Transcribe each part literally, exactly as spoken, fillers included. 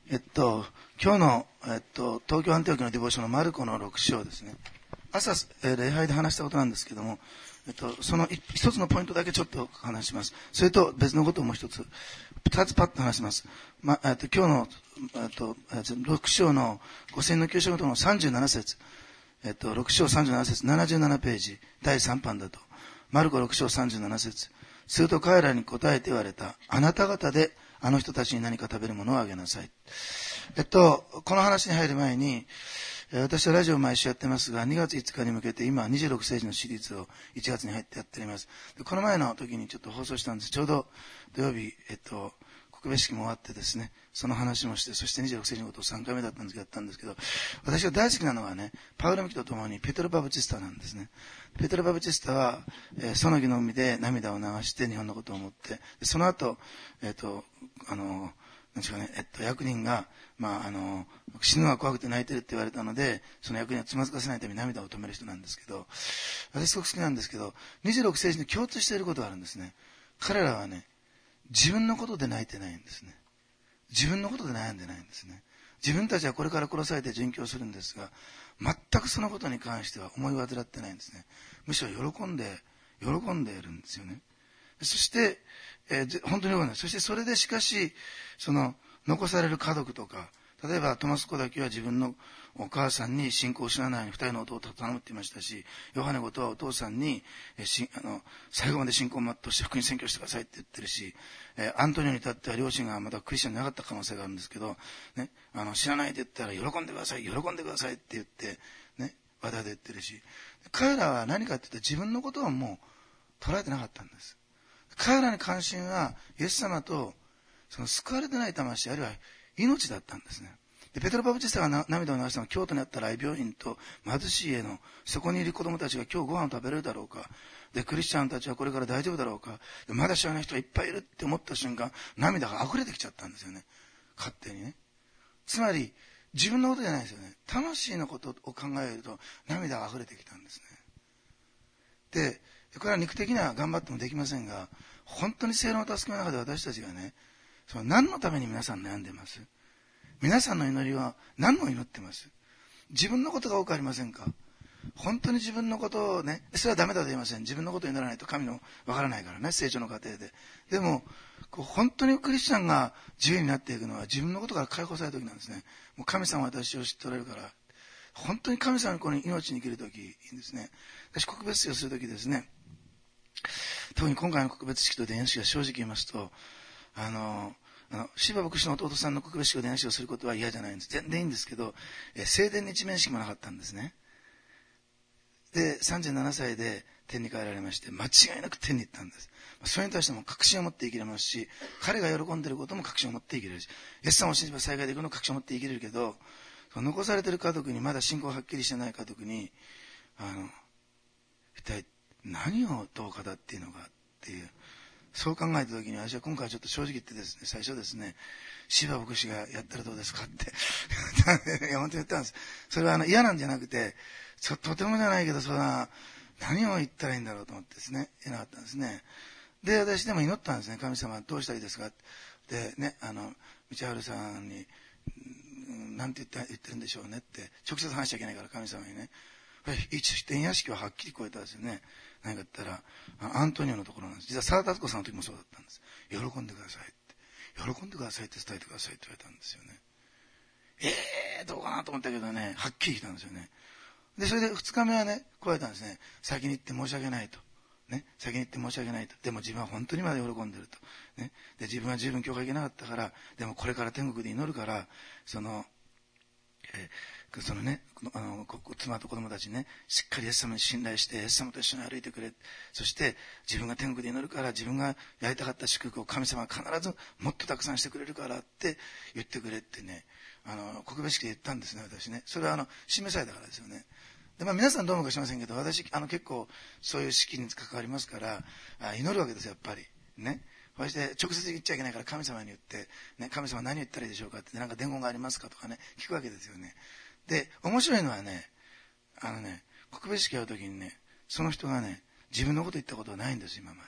えっと、今日の、えっと、東京アンティオキのデボーションのマルコのろく章ですね。朝、えー、礼拝で話したことなんですけども、えっと、その一つのポイントだけちょっと話します。それと別のことをもう一つ、二つパッと話します。ま、えっと、今日の、えっと、ろく章のごせんのきゅう章ごとのさんじゅうなな節、えっと、ろく章さんじゅうなな節、ななじゅうななページ、だいさん版だと、マルコろく章さんじゅうなな節、すると彼らに答えて言われた。あなた方であの人たちに何か食べるものをあげなさい。えっと、この話に入る前に、私はラジオを毎週やってますが、にがついつかに向けて今にじゅうろく聖人のシリーズをいちがつに入ってやっております。でこの前の時にちょっと放送したんです。ちょうど土曜日、えっと、告別式も終わってですね、その話もして、そしてにじゅうろく聖人のことをさんかいめだったんですけど、やったんですけど、私が大好きなのはね、パウロミキとともにペトロ・バブチスタなんですね。ペトロ・バブチスタは、えー、その木の海で涙を流して日本のことを思って、その後、えっと、あの、なんですかね、えっと、役人が、まあ、あの、死ぬのが怖くて泣いてるって言われたので、その役人をつまずかせないために涙を止める人なんですけど、私すごく好きなんですけど、にじゅうろく聖人に共通していることがあるんですね。彼らはね、自分のことで泣いてないんですね。自分のことで悩んでないんですね。自分たちはこれから殺されて殉教するんですが、全くそのことに関しては思い患ってないんですね。むしろ喜んで、喜んでいるんですよね。そして、えー、本当に喜んでいる。そしてそれでしかし、その、残される家族とか、例えばトマスコだけは自分のお母さんに信仰を知らないように二人の弟を頼むって言いましたし、ヨハネごとはお父さんにえしあの最後まで信仰を全うして福音宣教してくださいって言ってるし、えアントニオに至っては両親がまだクリスチャンじゃなかった可能性があるんですけど、ね、あの知らないって言ったら喜んでください、喜んでくださいって言って、ね、話題で言ってるし、彼らは何かって言ったら自分のことはもう捉えてなかったんです。彼らに関心はイエス様とその救われてない魂、あるいは命だったんですね。でペトロ・バブチスタが涙を流したのは京都にあった大病院と貧しい家のそこにいる子供たちが今日ご飯を食べれるだろうか、でクリスチャンたちはこれから大丈夫だろうか、でまだ知らない人がいっぱいいるって思った瞬間、涙が溢れてきちゃったんですよね、勝手にね。つまり自分のことじゃないですよね、魂のことを考えると涙が溢れてきたんですね。でこれは肉的には頑張ってもできませんが、本当に聖霊の助けの中で私たちがね、その何のために皆さん悩んでます？皆さんの祈りは何を祈ってます？自分のことが多くありませんか？本当に自分のことをね、それはダメだと言いません。自分のことを祈らないと神のわからないからね、成長の過程で。でもこう本当にクリスチャンが自由になっていくのは自分のことから解放される時なんですね。もう神様は私を知っておられるから、本当に神様にこの命に生きる時いいんですね。私告別式をする時ですね、特に今回の告別式と電子式は正直言いますと、あのあの柴牧師の弟さんの告別式を電子式をすることは嫌じゃないんです。全然いいんですけど、え聖殿に一面式もなかったんですね。でさんじゅうななさいで天に帰られまして、間違いなく天に行ったんです。それに対しても確信を持って生きれますし、彼が喜んでいることも確信を持って生きれるし、イエス様を信じれば災害で行くのも確信を持って生きれるけど、残されている家族に、まだ信仰がはっきりしてない家族に、あの一体何をどう語っていいのかっていう、そう考えた時に、私は今回ちょっと正直言ってですね、最初ですね、柴牧師がやったらどうですかっていや本当に言ったんです。それはあの嫌なんじゃなくて、ちょとてもじゃないけど、それは何を言ったらいいんだろうと思ってですね、言えなかったんですね。で私でも祈ったんですね。神様どうしたらいいですかでね、あの道春さんに何て言って言ってるんでしょうねって、直接話しちゃいけないから神様にね、一点屋敷ははっきり超えたんですよね。何か言ったらアントニオのところなんです。実は沢田敦子さんの時もそうだったんです。喜んでくださいって喜んでくださいって伝えてくださいって言われたんですよね。えーどうかなと思ったけどね、はっきり来たんですよね。でそれでふつかめはね、こうやったんですね。先に行って申し訳ないとね、先に行って申し訳ないと。でも自分は本当にまだ喜んでるとね。で自分は十分教会行けなかったから、でもこれから天国で祈るから、そのえー、そのね、あの妻と子供たちにね、しっかりイエス様に信頼してイエス様と一緒に歩いてくれ、そして自分が天国で祈るから、自分がやりたかった祝福を神様は必ずもっとたくさんしてくれるからって言ってくれってね、あの告別式で言ったんですね、私ね。それはあの示されたからですよね。で、まあ、皆さんどうもかしませんけど、私あの結構そういう式に関わりますから、あ祈るわけですよ、やっぱりね。そして直接言っちゃいけないから神様に言って、ね、神様何言ったらいいでしょうかって、なんか伝言がありますかとかね、聞くわけですよね。で面白いのはね、あのね、告別式やるときにね、その人がね、自分のこと言ったことはないんです、今ま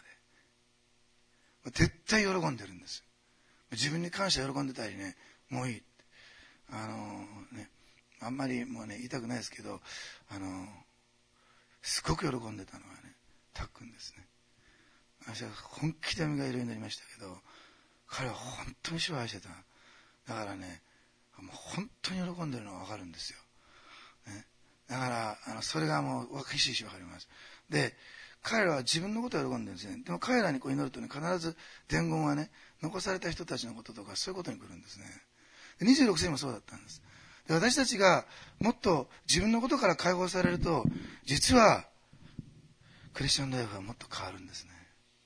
で。絶対喜んでるんです。自分に感謝喜んでたりね、もういい。 あのね、あんまりもうね言いたくないですけど、あのすごく喜んでたのはね、たっくんですね。私は本気で蘇るようになりましたけど、彼は本当に主を愛してた。だからね、もう本当に喜んでるのが分かるんですよ、ね、だからあのそれがもうひしひし分かります。で、彼らは自分のことを喜んでるんですね。でも彼らにこう祈るとね、必ず伝言はね、残された人たちのこととかそういうことに来るんですね。でにじゅうろくせいもそうだったんです。で、私たちがもっと自分のことから解放されると、実はクリスチャンライフはもっと変わるんですね。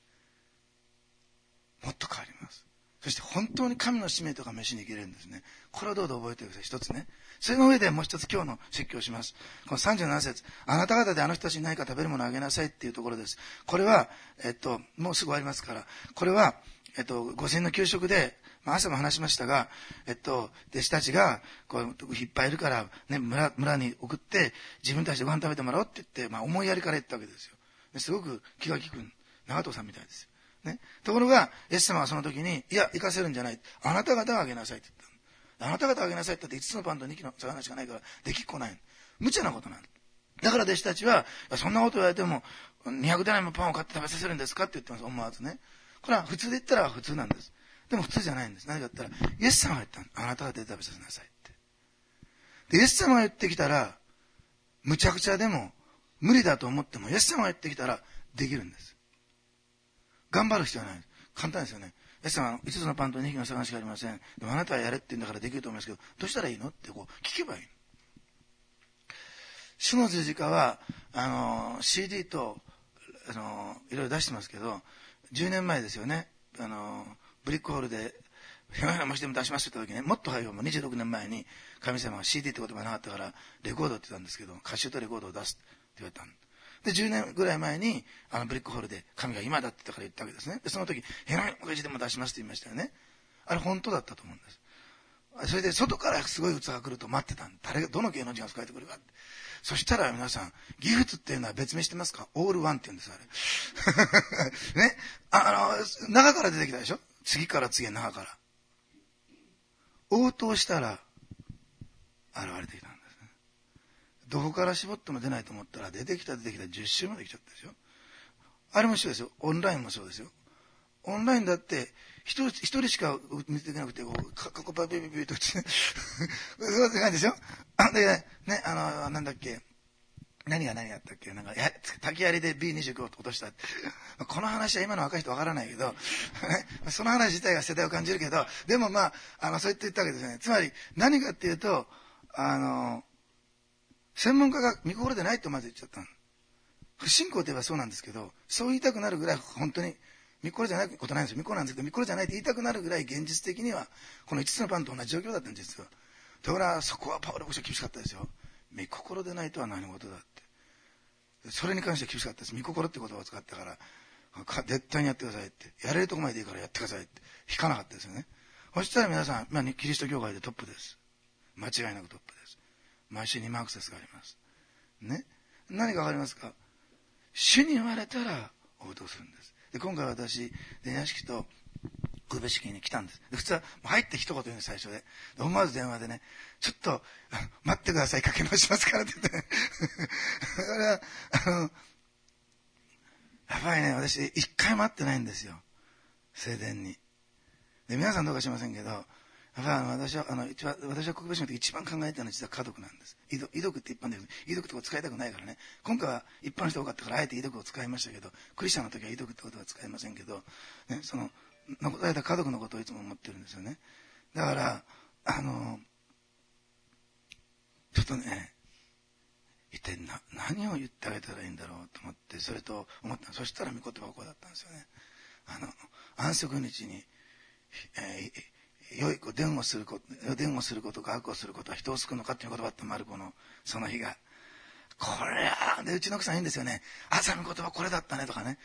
もっと変わります。そして本当に神の使命とか飯に生きれるんですね。これをどうぞ覚えてください。一つね。それの上でもう一つ今日の説教をします。このさんじゅうなな節、あなた方であの人たちに何か食べるものをあげなさいっていうところです。これは、えっと、もうすぐ終わりますから、これは、えっと、ごせんの給食で、まあ、朝も話しましたが、えっと、弟子たちが、こう、いっぱいいるから、ね、村、村に送って、自分たちでご飯食べてもらおうって言って、まあ、思いやりから言ったわけですよ。ですごく気が利く、長藤さんみたいですよ。ね、ところが、イエス様はその時に、いや、行かせるんじゃない。あなた方はあげなさいって言ったの。あなた方はあげなさいって言っていつつのパンとにきの魚しかないから、できっこない。無茶なことなんだ。だから弟子たちは、そんなこと言われても、にひゃくデナリもパンを買って食べさせるんですかって言ってます、思わずね。これは普通で言ったら普通なんです。でも普通じゃないんです。何か言ったら、イエス様が言ったの。あなた方で食べさせなさいって。で、イエス様が言ってきたら、むちゃくちゃでも、無理だと思っても、イエス様が言ってきたら、できるんです。頑張る必要はない。簡単ですよね。イエス様、いつつのパンとにひきの魚しかありません。でもあなたはやれって言うんだからできると思いますけど、どうしたらいいのってこう聞けばいいの。主の十字架は、あの、シーディー と、あの、いろいろ出してますけど、じゅうねんまえですよね。あの、ブリックホールで、ヘマヘマしても出しますって言った時ね、もっと早いもにじゅうろくねんまえに神様が シーディー って言葉なかったから、レコードって言ったんですけど、歌集とレコードを出すって言われたんで、じゅうねんぐらい前に、あの、ブリックホールで、神が今だって言ったから言ったわけですね。で、その時、ヘマヘマでも出しますって言いましたよね。あれ本当だったと思うんです。それで、外からすごい器が来ると待ってたん。誰が、どの芸能人が使えてくるかって。そしたら皆さん、ギフトっていうのは別名知ってますか？オールワンって言うんです、あれ。ね。あ、あの、中から出てきたでしょ？次から次へ中から。応答したら、現れてきたんですね。どこから絞っても出ないと思ったら、出てきた出てきたじゅっ週まで来ちゃったでしょ。あれも一緒ですよ。オンラインもそうですよ。オンラインだって、一人、一人しか見てなくて、こう、か、かこばビビビビとってね。そういう感じでしょ。あ、で、ね、あの、なんだっけ。何が何があったっけなんか、や、竹槍で ビーにじゅうきゅう を落としたって。この話は今の若い人わからないけど、その話自体が世代を感じるけど、でもまあ、あの、そう言って言ったわけですね。つまり、何かっていうと、あの、専門家が見心でないとまず言っちゃったの。不信仰といえばそうなんですけど、そう言いたくなるぐらい本当に、見心じゃないことないんですよ。見心なんですけど、見心じゃないって言いたくなるぐらい現実的には、このいつつのパンと同じ状況だったんです、実は。だから、そこはパウロ牧師は厳しかったですよ。見心でないとは何事だって。それに関しては厳しかったです。見心って言葉を使ったから、絶対にやってくださいって。やれるとこまでいいからやってくださいって。引かなかったですよね。そしたら皆さん、まあ、キリスト教会でトップです。間違いなくトップです。毎週にマークセスがあります。ね。何かわかりますか？主に言われたら応答するんです。で、今回私、電話式と神戸式に来たんです。で、普通は入って一言言うんです、最初で。で、思わず電話でね、ちょっと、待ってください、かけ直しますからって言って、ね。それは、あの、やっぱりね、私、一回待ってないんですよ。正殿に。で、皆さんどうかしませんけど、やっぱり私は、あの、一番、私は国別の時一番考えたのは実は家族なんです。遺毒、遺毒って一般で言う。遺毒とか使いたくないからね。今回は一般の人多かったから、あえて遺毒を使いましたけど、クリスチャンの時は遺毒ってことは使いませんけど、ね、その、残された家族のことをいつも思ってるんですよね。だから、あの、ちょっとね、一体な、何を言ってあげたらいいんだろうと思って、それと思った。そしたら御言葉はこうだったんですよね。あの、安息日に、えー良い子、伝をすること、伝をすることか悪をすることは人を救うのかっていう言葉ってマルコのその日が。これは、で、うちの奥さん言うんですよね。朝の言葉これだったねとかね。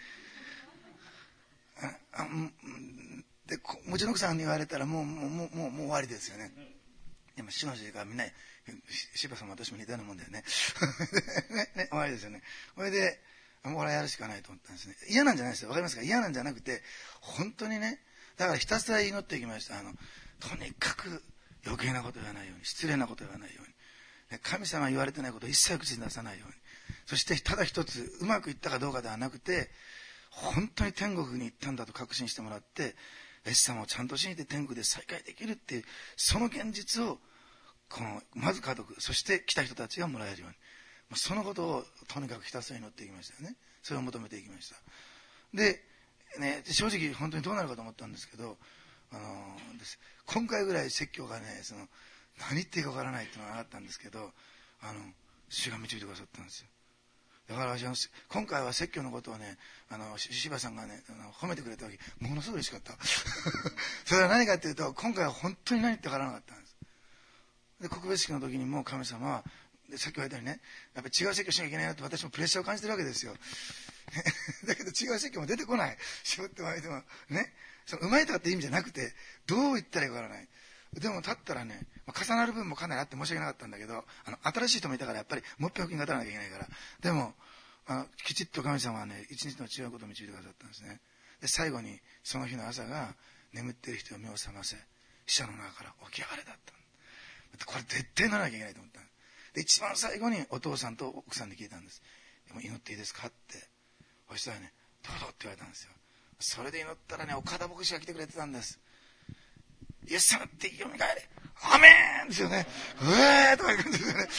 ああで、うちの奥さんに言われたらもう、もう、もう、もう終わりですよね。でも、主の字がみんな、柴さんも私も似たようなもんだよね。ね、ね、終わりですよね。それで、もうこれやるしかないと思ったんですね。嫌なんじゃないですよ。わかりますか？嫌なんじゃなくて、本当にね、だからひたすら祈っていきました。あの、とにかく余計なことを言わないように、失礼なことを言わないように、神様が言われてないことを一切口に出さないように、そしてただ一つうまくいったかどうかではなくて、本当に天国に行ったんだと確信してもらって、イエス様をちゃんと信じて天国で再会できるっていう、その現実をこのまず家族、そして来た人たちがもらえるように、そのことをとにかくひたすら祈っていきましたよね。それを求めていきました。で、ね、正直本当にどうなるかと思ったんですけど、あのー、です今回ぐらい説教がね、その何言っていいかわからないっていうのがあったんですけど、あの主が導いてくださったんですよ。だから私は今回は説教のことをね、あの柴さんがねあの褒めてくれたわけ、ものすごい嬉しかったそれは何かっていうと、今回は本当に何言ってわからなかったんです。で告別式の時にも神様はさっき言われたようにね、やっぱり違う説教しなきゃいけないなって私もプレッシャーを感じてるわけですよだけど違う説教も出てこない、絞ってもらえてもね、そのうまいとかって意味じゃなくて、どう言ったらいいかわからない。でも立ったらね、重なる部分もかなりあって申し訳なかったんだけど、あの新しい人もいたからやっぱりもっぺんお気に立たなきゃいけないから、でもあのきちっと神様はね、一日の違うことを導いてくださったんですね。で最後にその日の朝が、眠っている人を目を覚ませ、死者の中から起き上がれだった。これ絶対ならなきゃいけないと思ったで、一番最後にお父さんと奥さんに聞いたんです。でも祈っていいですかって。そしたらね、どうぞって言われたんですよ。それで祈ったらね、岡田牧師が来てくれてたんです。イエス様ってよみがえれ、アメーンですよね。うえーとか言うんですよね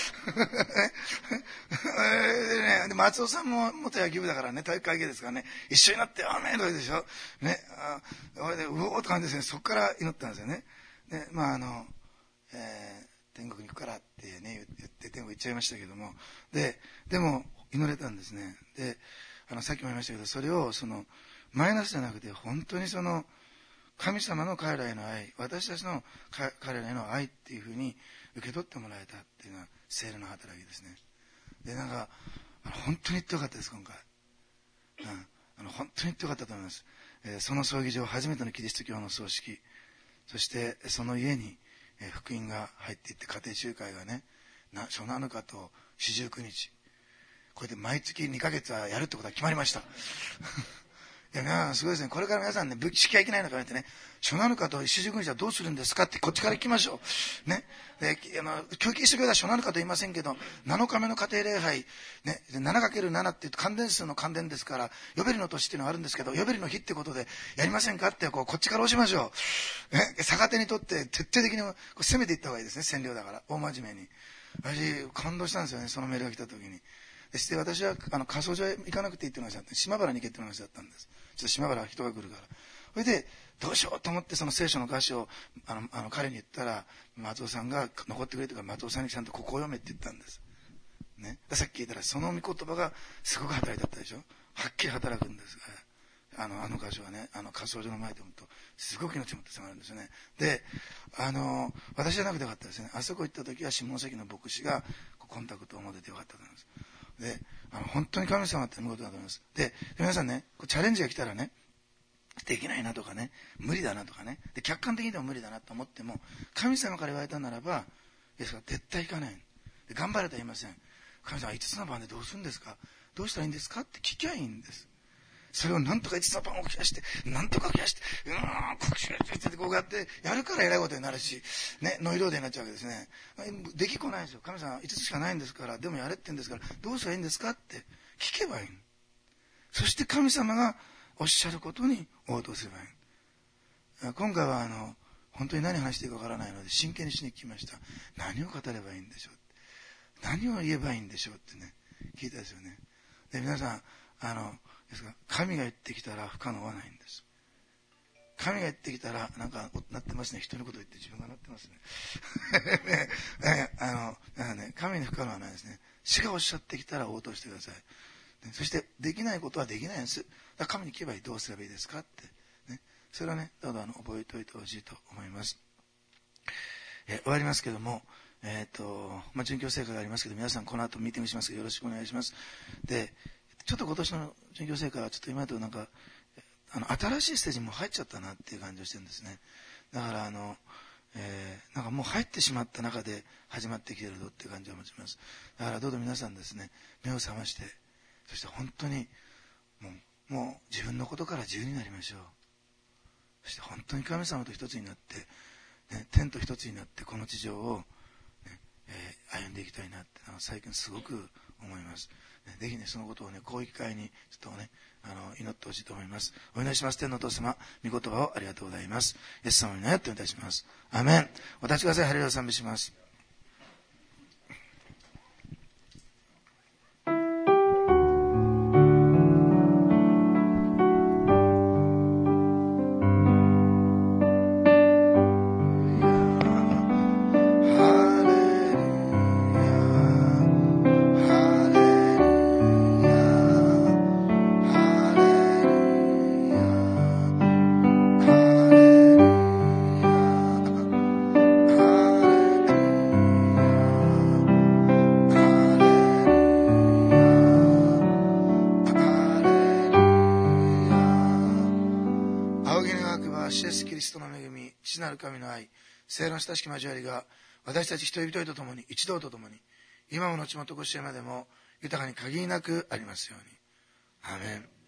でね、で松尾さんも元野球部だからね、体育会系ですからね、一緒になってアメーンとか言うでしょね。あそれでうおーって感じですね。そこから祈ったんですよね。でまああの、えー、天国に行くからってね言って天国行っちゃいましたけども、ででも祈れたんですね。であのさっきも言いましたけど、それをそのマイナスじゃなくて、本当にその神様の彼らへの愛、私たちの彼らへの愛っていうふうに受け取ってもらえたっていうのは聖霊の働きですね。でなんかあの本当に言ってよかったです。今回、うん、あの本当に言ってよかったと思います。えー、その葬儀場、初めてのキリスト教の葬式、そしてその家に、えー、福音が入っていって、家庭集会がね、な初七日と四十九日、これで毎月にかげつはやるってことは決まりましたいやな、すごいですね。これから皆さんね、武器式はいけないのか言ってね、初七日と四十九日はどうするんですかってこっちから行きましょう。ね。で、あの、教育してくれた初七日と言いませんけど、なのかめの家庭礼拝、ね、ななかけるなな って言うと関連数の関連ですから、ヨベリの年っていうのがあるんですけど、ヨベリの日ってことでやりませんかってこう、こっちから押しましょう。ね。逆手にとって徹底的にこう攻めていった方がいいですね。占領だから。大真面目に。私、感動したんですよね。そのメールが来た時に。そして私はあの火葬場へ行かなくていいっていう話だった。島原に行けっていう話だったんです。ちょっと島原は人が来るから。それでどうしようと思ってその聖書の歌詞をあのあの彼に言ったら、松尾さんが残ってくれてから松尾さんにちゃんとここを読めって言ったんです。ね。さっき聞いたらその御言葉がすごく働いたったでしょ。はっきり働くんですが、あのあの箇所はね、あの火葬場の前で読むとすごく命を持って迫るんですよね。で、あの私じゃなくてよかったですね。あそこ行った時は下関の牧師がコンタクトを持っててよかったと思います。で、あの本当に神様って見事だと思います。で、で皆さんね、チャレンジが来たらね、できないなとかね、無理だなとかね、で客観的にでも無理だなと思っても、神様から言われたならば、ですから絶対行かない。で頑張れとは言いません。神様、いつつの晩でどうするんですか、どうしたらいいんですかって聞きゃいいんです。それをなんとかいつつの晩を増やして、なんとか増やして、うーん、こうってこうやってやるから偉いことになるし、ね、ノイローゼになっちゃうわけですね。できっこないんですよ。神様、いつつしかないんですから、でもやれって言うんですから、どうしたらいいんですかって聞けばいい。そして神様がおっしゃることに応答すればいい。今回はあの、本当に何話していいかわからないので、真剣にしに聞きました。何を語ればいいんでしょうって。何を言えばいいんでしょうってね、聞いたですよね。で、皆さん、あの、ですが神が言ってきたら不可能はないんです。神が言ってきたらなんかなってますね。人のこと言って自分がなってますね。ねあのね、神に不可能はないですね。主がおっしゃってきたら応答してください。ね、そしてできないことはできないんです。だから神に聞けばいい、どうすればいいですかって、ね、それはね、どうぞあの覚えておいてほしいと思います。え終わりますけども、えっ、ー、とまあ殉教聖歌がありますけど、皆さんこの後見てみしますけどよろしくお願いします。で。ちょっと今年の殉教聖歌はちょっと今となんかあの新しいステージにも入っちゃったなっていう感じをしてるんですね。だからあの、えー、なんかもう入ってしまった中で始まってきてるぞっていう感じを持ちます。だからどうぞ皆さんですね、目を覚まして、そして本当にもう、もう自分のことから自由になりましょう。そして本当に神様と一つになってね、天と一つになってこの地上を、ねえー、歩んでいきたいなってあの最近すごく思います。ね、ぜひねそのことをねこういう機会にちょっとねあの祈ってほしいと思います。お祈りします。天のお父様、御言葉をありがとうございます。イエス様にねってお願いします。アーメン。お立ちください。ハレルヤ賛美します。父なる神の愛、聖霊の親しき交わりが私たち一人一人と共に一同と共に今も後もとこしえまでも豊かに限りなくありますように。アーメン。